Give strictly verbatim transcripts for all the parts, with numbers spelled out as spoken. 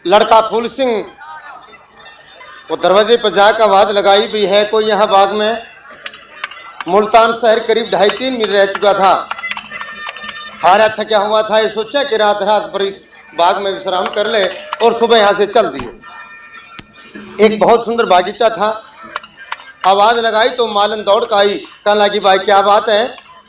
लड़का फूल सिंह वो दरवाजे पर जाकर आवाज लगाई भी है कोई यहाँ बाग में। मुल्तान शहर करीब ढाई तीन मील रह चुका था। हारा थका हुआ था, ये सोचा कि रात रात पर इस बाग में विश्राम कर ले और सुबह यहाँ से चल दिए। एक बहुत सुंदर बागीचा था। आवाज लगाई तो मालन दौड़ का आई, कहने लगी भाई क्या बात है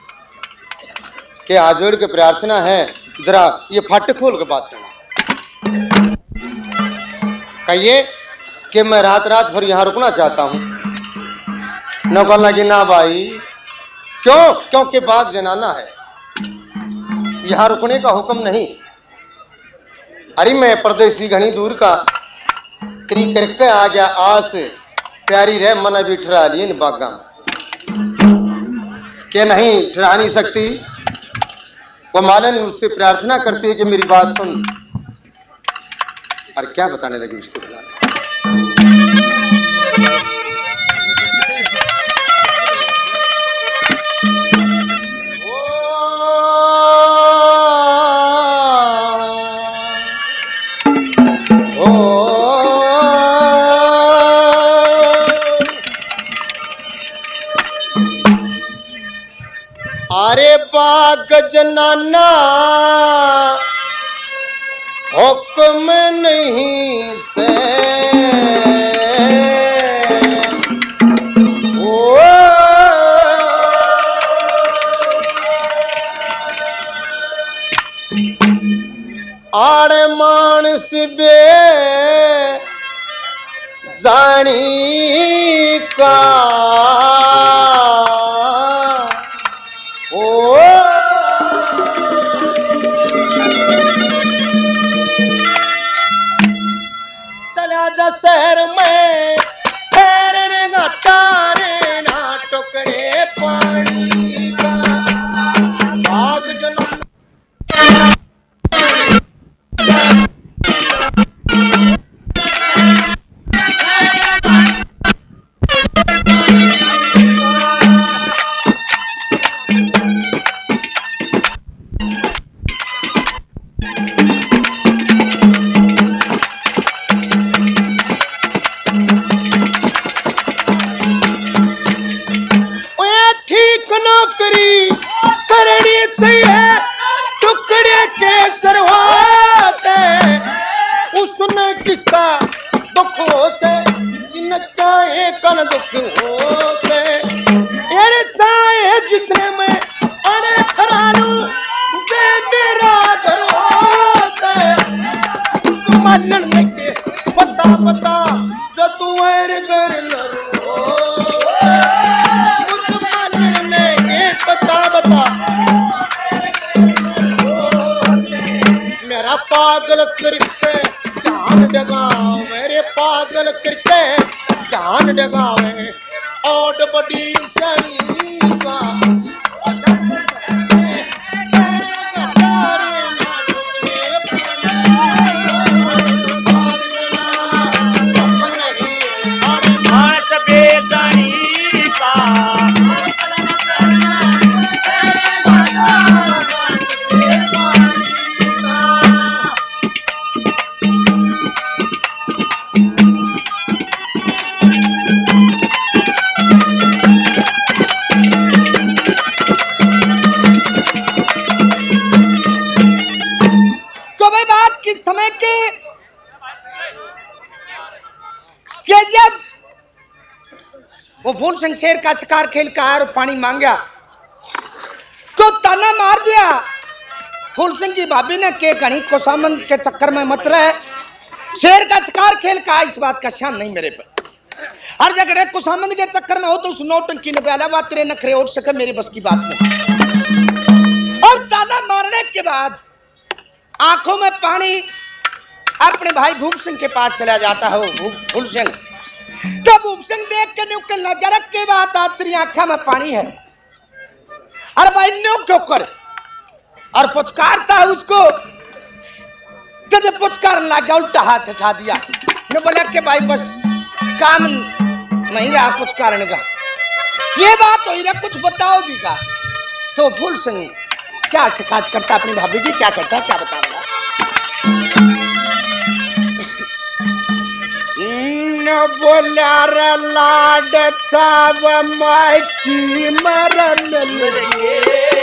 कि हाथ जोड़ के प्रार्थना है, जरा ये फट खोल के बात करना। कहिए कि मैं रात रात भर यहाँ रुकना चाहता हूँ। न कहने लगी ना भाई क्यों, क्योंकि बाग जनाना है, यहाँ रुकने का हुक्म नहीं। अरे मैं परदेसी घनी दूर का त्री करके आ गया, आस प्यारी रह मन अभी ठहरा लिए इन बागा में के नहीं ठहरा नहीं सकती। वो मालन उससे प्रार्थना करती है कि मेरी बात सुन। और क्या बताने लगी उससे बुला अरे बाग जनाना हुक्म नहीं से ओ आड़े मानस बे जानी का शहर में ठहरने का तारे ना टुकड़े पानी का बाग जना पागल करके ध्यान जगाओ, मेरे पागल करके ध्यान जगावे और बड़ी सही का वो फूल सिंह शेर का शिकार खेल का और पानी मांगा तो ताना मार दिया। फूल सिंह की भाभी ने के घनी खुशामंद के चक्कर में मत रहे, शेर का शिकार खेल का इस बात का शान नहीं मेरे पर। हर जगह खुशामंद के चक्कर में हो तो उस नौटंकी ने पहला बात तेरे नखरे उठ सके, मेरी बस की बात नहीं। और ताना मारने के बाद आंखों में पानी अपने भाई भूप सिंह के पास चला जाता है। वो फूल सिंह तो भूप सिंह देख के न्यू के नजर के बात तेरी आंखों में पानी है। अरे भाई न्यू क्यों कर और पुचकारता है उसको, तो पुचकारने लग गया, उल्टा हाथ उठा दिया। ने बोला कि भाई बस काम नहीं रहा पुचकारने का, ये बात हो रहा कुछ बताओ भी का। तो फूल सिंह क्या शिकायत करता अपनी भाभी की, क्या कहता क्या बता रहा। बोल्या रे लाड साव मायकी मरन लगे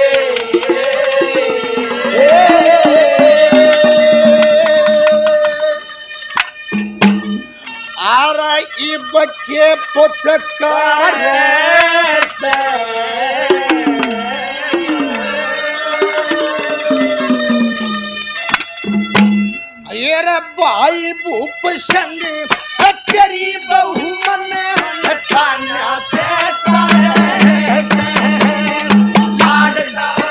आरा ई बच्चे पुचकार से ये रे भाई भूप संग तेरी बहू मन खाना पैसा लाड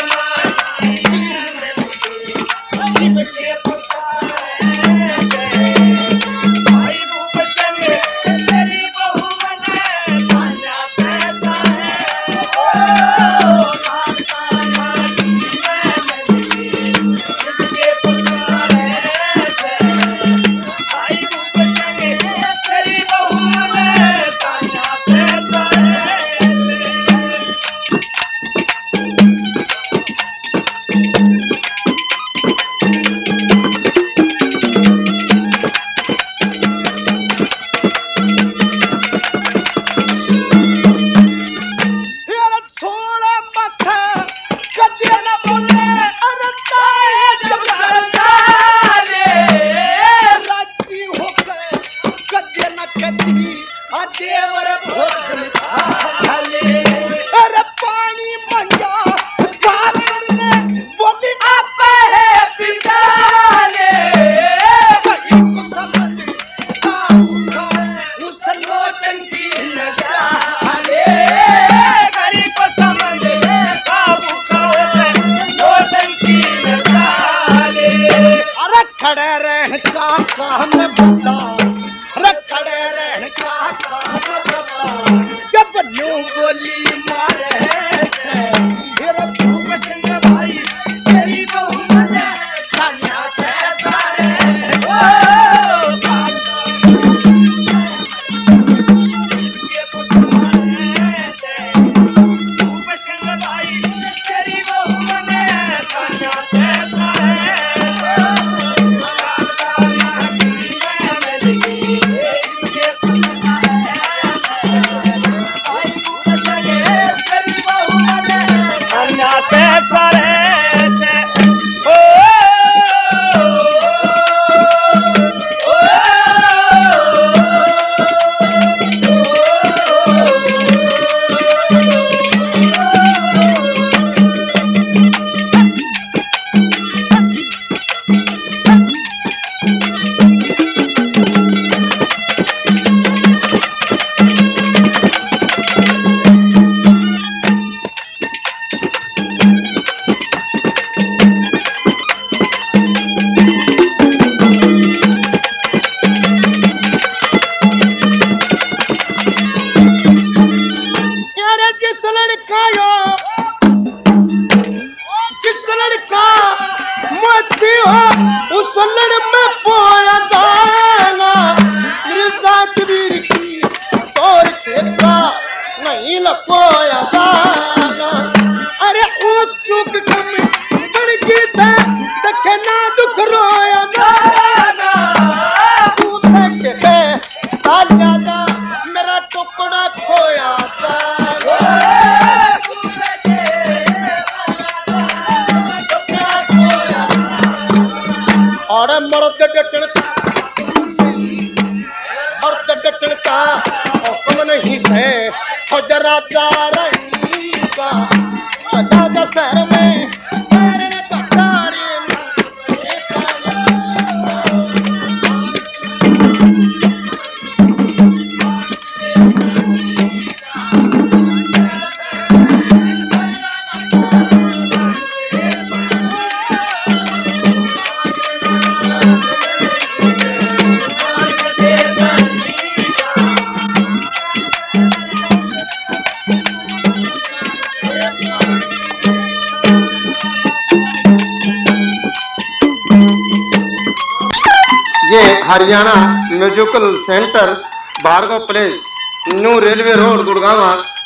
ये Haryana musical centre Bhargava place new railway road Gurgaon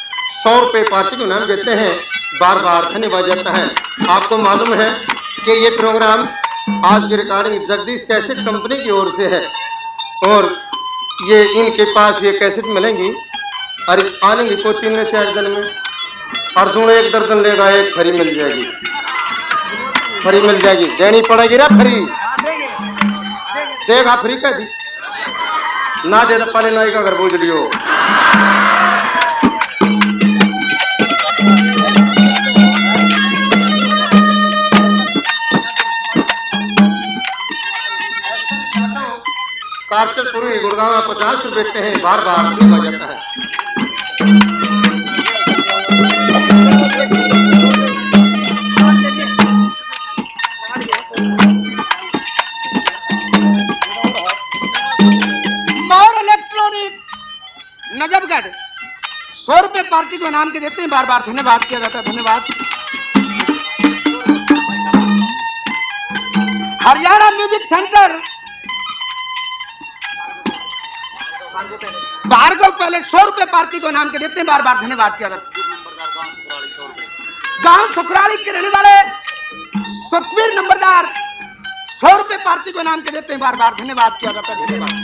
सौ रुपये पार्टी को नाम देते हैं। बार बार धन्यवाद देता है। आपको मालूम है कि ये प्रोग्राम आज की रिकॉर्डिंग जगदीश कैसेट कंपनी की ओर से है और ये इनके पास ये कैसेट मिलेंगी और आनेंगी को तीन में चार दिन में और दून एक दर्जन लेगा एक फ्री मिल जाएगी फ्री मिल जाएगी देनी पड़ेगी ना फ्री देगा फ्री कह दी ना दे तो पहले नाई का घर बोझ लियो कार्तिकपुरी गुड़गांव में पचास रुपए देते हैं बार बार नहीं हो जाता है। मौर इलेक्ट्रॉनिक नजफगढ़ सौ रुपए पार्टी को इनाम के देते हैं बार बार धन्यवाद किया जाता है धन्यवाद। हरियाणा म्यूजिक सेंटर भार्गव पहले सौ रुपए पार्टी को इनाम के देते हैं बार बार धन्यवाद किया जाता है। गांव सुखराली के रहने वाले सुखवीर नंबरदार सौ रुपए पार्टी को इनाम के देते हैं बार बार धन्यवाद किया जाता है धन्यवाद।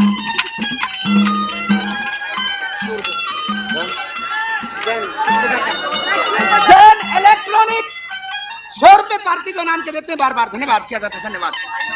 जैन इलेक्ट्रॉनिक सौ रुपए पार्टी को इनाम के देते हैं बार बार धन्यवाद किया जाता है धन्यवाद।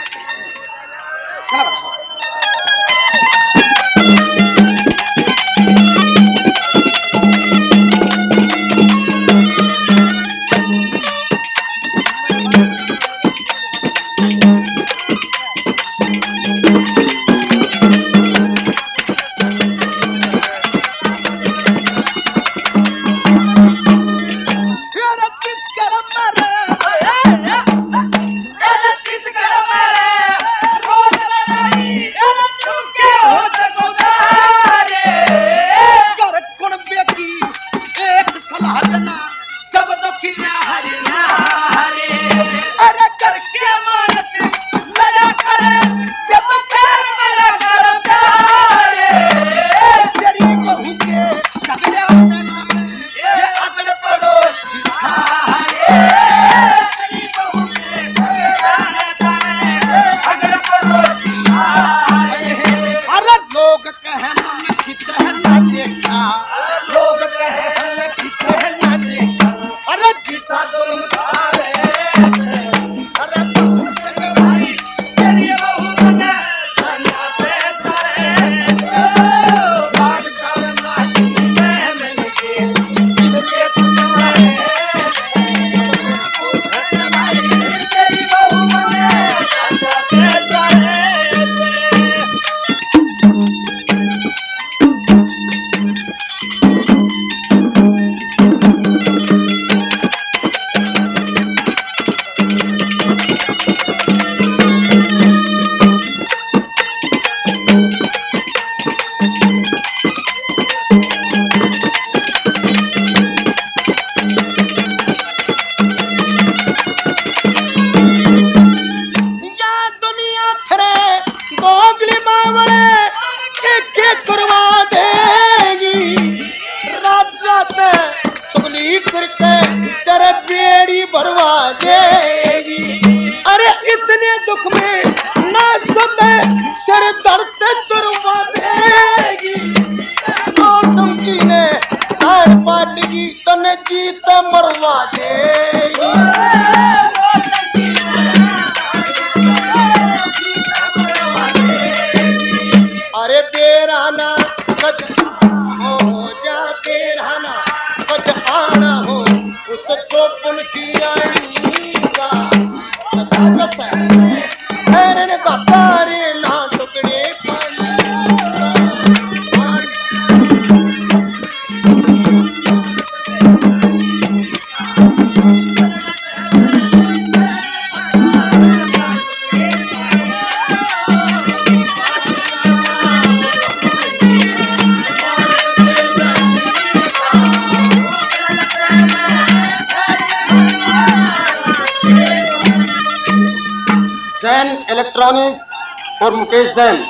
जैन इलेक्ट्रॉनिक्स और मुकेश जैन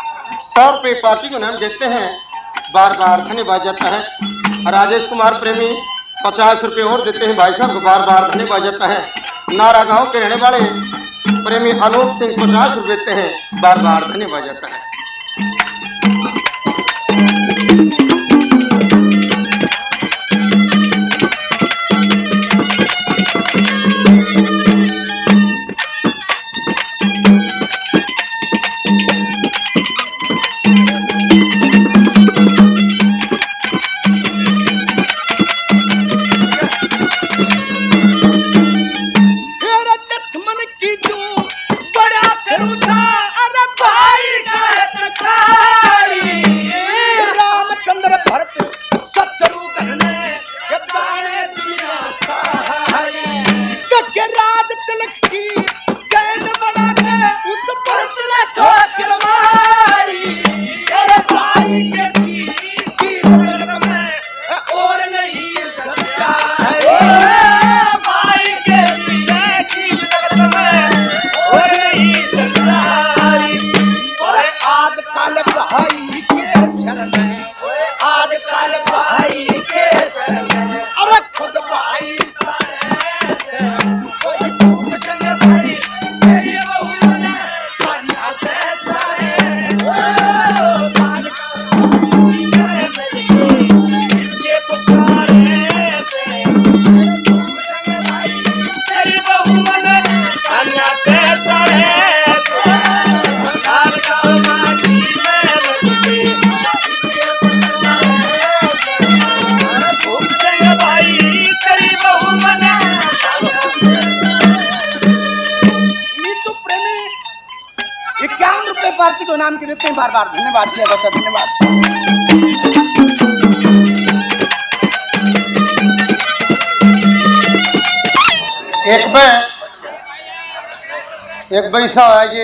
सौ रुपये पार्टी को नाम देते हैं बार बार धन्यवाद जाता है। राजेश कुमार प्रेमी पचास रुपये और देते हैं भाई साहब को बार बार धन्यवाद जाता है। नारा गांव के रहने वाले प्रेमी अनूप सिंह पचास रुपये देते हैं बार बार धन्यवाद जाता है। रुपए पार्टी को नाम के देते हैं, बार बार धन्यवाद किया जाता है। धन्यवाद। एक में एक पैसा है, ये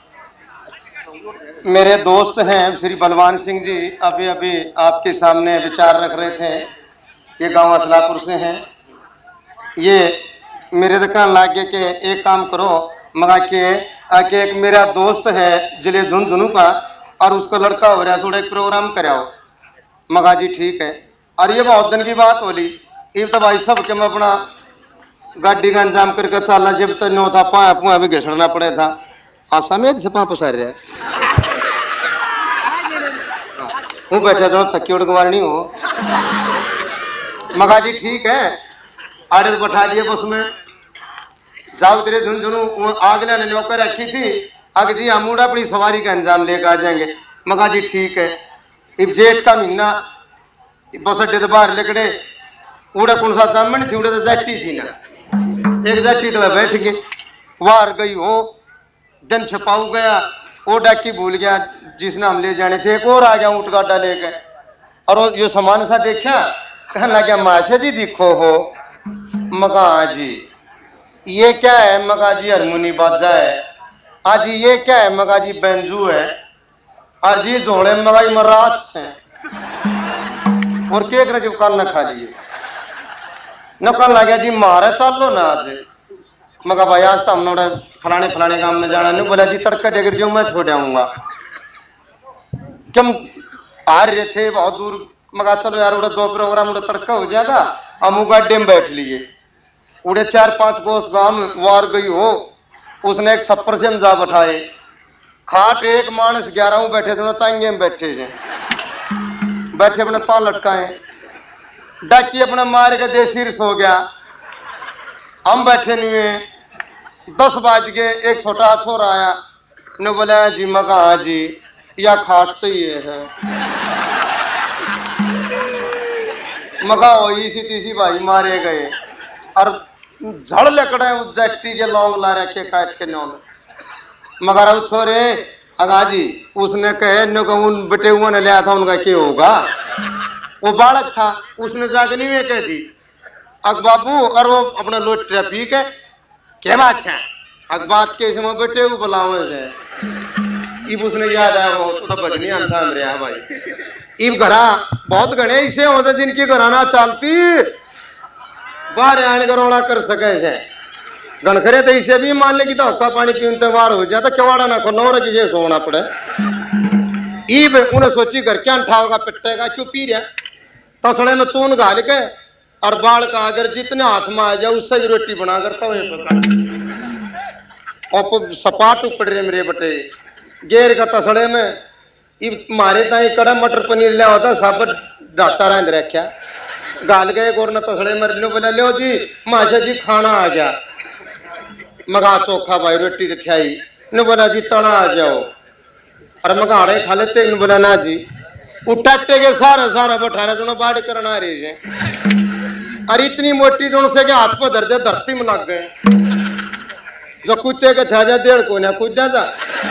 मेरे दोस्त हैं श्री बलवान सिंह जी, अभी अभी आपके सामने विचार रख रहे थे। ये गांव असलापुर से हैं। ये मेरे दुकान लागे के एक काम करो, मगा के आके एक मेरा दोस्त है जिले झुंझुनू का, और उसका लड़का हो रहा है, थोड़ा एक प्रोग्राम कराओ। मगा जी ठीक है। और ये बहुत दिन की बात होली, ये तो भाई सब के मैं अपना गाड़ी का इंतजाम करके चला, जब तक नो था पाया पुआ भी घसड़ना पड़े था। आशा में से पाँव पसार रहा है, हूँ बैठा जो थकी उड़गवार नहीं हो। मगा जी ठीक है, आड़े तो बैठा दिए बस में, जाओ तेरे झुंझुनू आगला ने नौकर रखी थी, अग जी हम उड़ा अपनी सवारी का इंतजाम लेकर आ जाएंगे। मगा जी ठीक है। इब जेठ का महीना, बस अड्डे तो बाहर लेकड़े उड़ा कौन सा जामन थी, उड़े तो जट्टी थी ना, एक जट्टी तो बैठ गई, वार गई हो, दिन छपाऊ गया, वो डाकी भूल गया जिसने हम ले जाने थे, एक और आ गया ऊँट गाडा लेके, और वो यो सामान सा देखा, कहने लगा माशा जी दिखो हो। मगा जी ये क्या है? मगा जी हारमोनी बाजा है। आज ये क्या है? मगा जी बेंजू है। और जी जोड़े मगाई मराज है, और केक रजे कान न खा लिए न कल लगे जी मारे चल लो ना आज। मगा भाई आज तो हमने फलाने फलाने काम में जाना नहीं। बोला जी तड़का डेगर जो मैं छोड़ आऊंगा, तुम आ रहे थे बहुत दूर। मगा चलो यार उड़ा दो प्रोग्राम उड़ा तड़का हो जाएगा, हम गाड्डे में बैठ लिए। उड़े चार पांच कोस गांव वार गई हो, उसने एक छप्पर से हम जा बैठाए, खाट एक मानस ग्यारह बैठे थे, तांगे में बैठे थे, बैठे अपने पाँव लटकाए, डाकी अपने मार के देसी सो गया। हम बैठे नहीं हुए, दस बाज गए, एक छोटा छोरा आया ने बोला जी मगा हाँ जी या खाट चाहिए है। मगा हो इसी तीसी भाई मारे गए, और झड़ लकड़े उस जट्टी के लौंग ला रखे काट के नौ में। मगर अब छोरे अगा जी उसने कहे न उन बेटे हुआ ने लिया था, उनका क्या होगा? वो बालक था, उसने जाके नहीं कह दी अक बाबू, और वो अपना लोट पी के क्या बात है अक बात के इसमें बेटे वो बुलावे से। इब उसने याद आया वो तो बजनी अंधा मेरे यहाँ भाई। इब घरा बहुत घने ऐसे होते जिनकी घराना चलती बाहर आने करोड़ा कर सके से गणखरे तो इसे भी मान ले कि धक्का पानी पीते बार हो जाता, कवाड़ा ना खोलना और किसे सोना पड़े। ईब उन्हें सोची घर क्या उठाओगा पिटेगा क्यों पी रहा, तसड़े में चून घाल के और बाल का अगर जितने हाथ में आ जाए उससे ही रोटी बना करता हूँ। और सपाट उपड़ रहे मेरे बटे गेर का तसड़े में। इब मारे ताई कड़ा मटर पनीर लिया होता सब ढाचा रहा रखा गाल गए गोर न तसड़े मर लो। बोला लो जी माशा जी खाना आ गया। मगा चोखा भाई रोटी दिखाई न बोला जी तड़ा आ जाओ, और मगाड़े खा लेते न बोला ना जी उठाटे के सारा सारा बठारा जो बाढ़ करना रही है। अरे इतनी मोटी जो से हाथ पर धर दे धरती में लग गए, जो कुत्ते के था जा डेढ़ को ना कूदा था।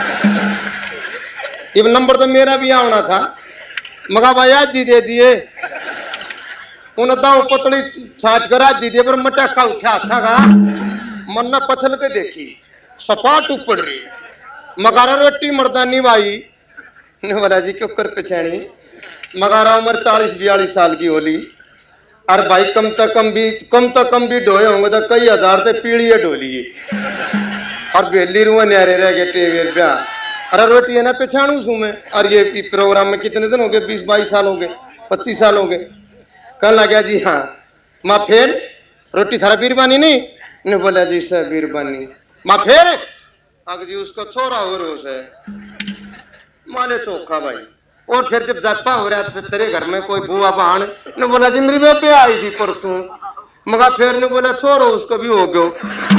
इब नंबर तो मेरा भी आना था, मगा भाई आज दी दे दिए उन्हें दाव पतली छाट कर आज दी दिए, पर मटका उठा था का मन्ना पथल के देखी सपाट ऊपर रही। मगारा रोटी मर्दानी भाई ने बोला जी क्यों कर पिछाड़ी। मगारा उम्र चालीस बयालीस साल की होली, और भाई कम तक कम भी कम तक कम भी ढोए होंगे तो कई हजार से पीढ़ी ढोली, और बेली रुआ न्यारे रह गए टेवेर ब्याह। अरे रोटी है ना पिछाणू सू में, और ये प्रोग्राम में कितने दिन हो गए? बीस बाईस साल हो गए, पच्चीस साल हो गए। कहने लगा जी हाँ माँ फिर रोटी थारा बीरबानी नहीं ने बोला जी सर बीरबानी। माँ फिर अग जी उसको छोरा हो रोस है माले चौखा भाई। और फिर जब जापा हो रहा था तेरे घर में कोई बुआ बहन ने बोला जी मेरी बेबे आई थी परसों। मगा फिर ने बोला छोड़ो उसको भी हो गयो।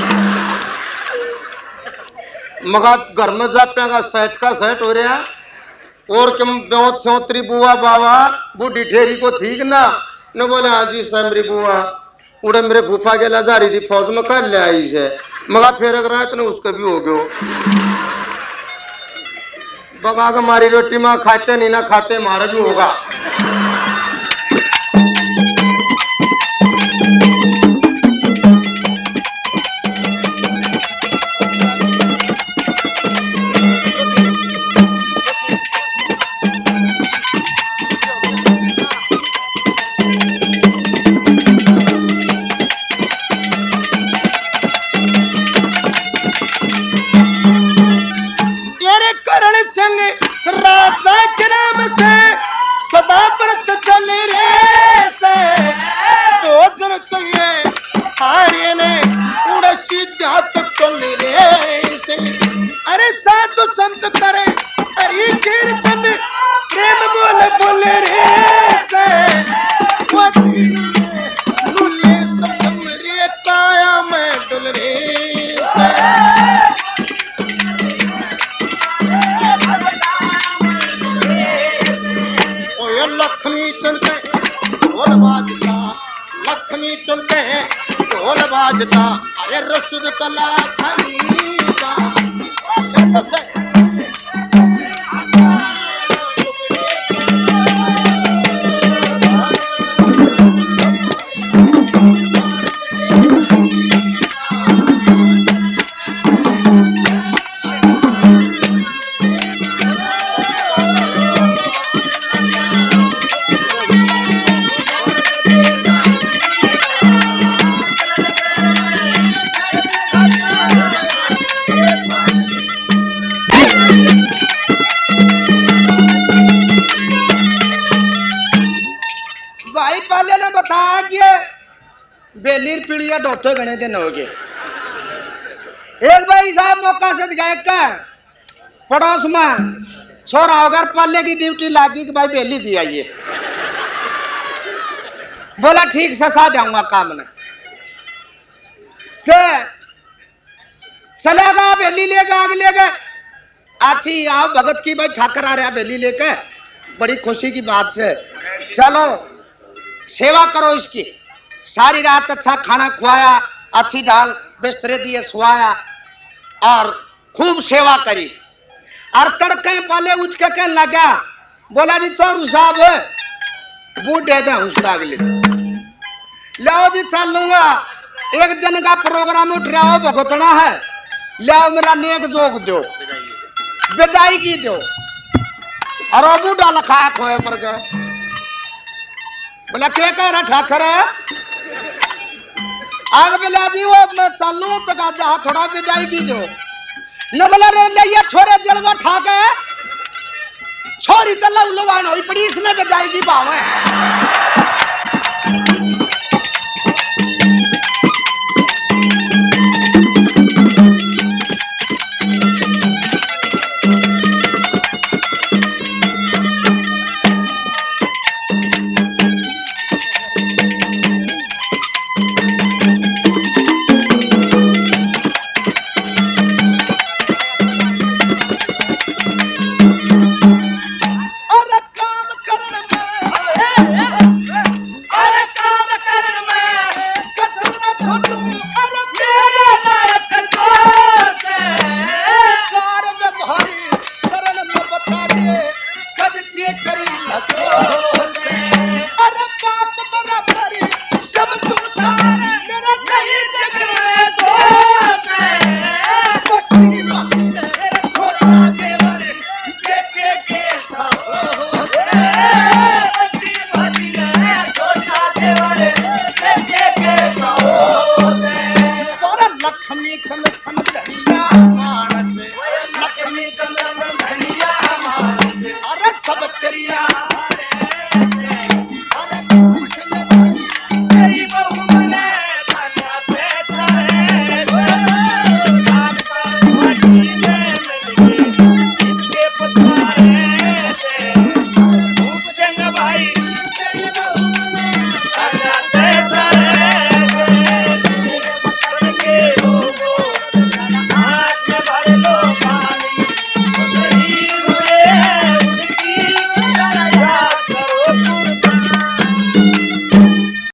मगा घर में जापा का सेट का सेट हो रहा, और कम बहुत सौतरी बुआ बाबा बूढ़ी ठेरी को ठीक ना ने बोले हाँ जी सर मेरी बुआ उड़े मेरे फूफा के ला रही थी फौज में कर ले आई से। मगा फिर अगर आए तो उसका भी हो गयो। बगा के मारी रोटी माँ खाते नहीं ना खाते मारा भी होगा। अरे साधु संत करे हरि कीर्तन प्रेम बोले बोले रे से लुले सतम रे काया में डुल रे से ओए लक्ष्मी चलते ढोल बाजता लक्ष्मी चलते ढोल बाजता अरे रसुद कला खमी का बेलीर पीढ़िया डॉक्टर गणे दिन हो गए। एक भाई साहब मौका से गए का पड़ोस में छोरा अगर पाले की ड्यूटी लागी कि भाई बेली दिया ये बोला ठीक से सा जाऊंगा काम में चलेगा बेली लेके आगे लेके अच्छी आओ भगत की भाई ठाकर आ रहा बेली लेके बड़ी खुशी की बात से चलो सेवा करो इसकी सारी रात अच्छा खाना खुआया अच्छी डाल बिस्तरे दिए सुआया और खूब सेवा करी और तड़के पाले उठ के कहने लगा बोला जी चौरू साहब बूढ़ दे दे उसका अगले लाओ जी चल लूंगा एक दिन का प्रोग्राम उठ रहा हो भुगतना है लाओ मेरा नेक जोग दो विदाई की दो और वो बूढ़ा लखाया खोए पर गए बोला क्या कह रहा ठाकर है आग बिला दी वो मैं चलूं तो का जहां थोड़ा विदाई की दो न बोला रे ले छोरे जलवा ठा के छोरी तो लव लवान होई पड़ी इसने विदाई की भावे करी लगो